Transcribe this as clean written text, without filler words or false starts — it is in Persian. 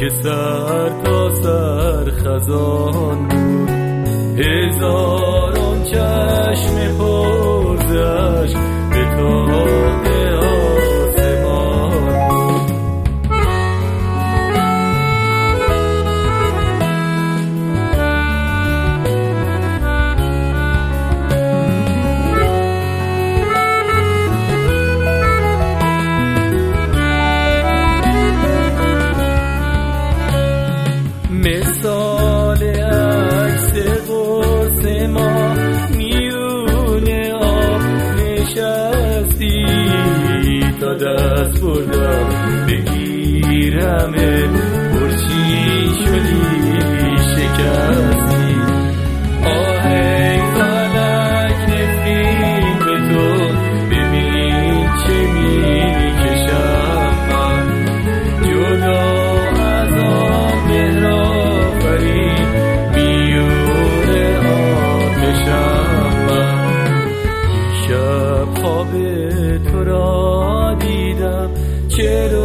سر تا سر خزان بود، هزاران چشم پرزش به تاب آسمان بود. مثال عکس قرص ما میونه آب نشستی، تا دست بردم بگیرم برچی شدی شکستی. آهی فلک نفرین به تو، ببین چه میکشم من جدا از آن مهرآفرین میونه آتشم من. شب خواب تو را دیدم، چرا